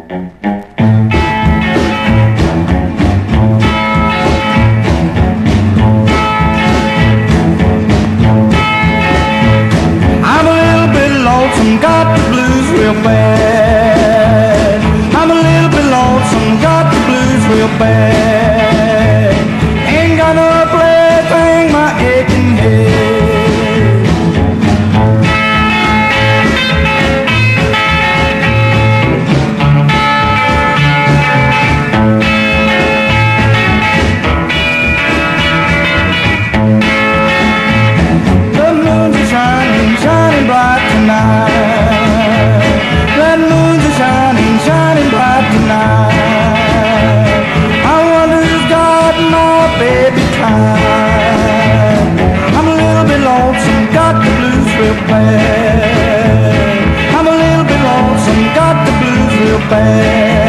I'm a little bit lonesome, got the blues real bad. I'm a little bit lonesome, got the blues real bad. Ain't got no place to hang my aching head. The moon's shining, shining bright tonight. That moon's shining, shining bright tonight. I wonder who's got my baby time. I'm a little bit lonesome, got the blues real bad. I'm a little bit lonesome, got the blues real bad.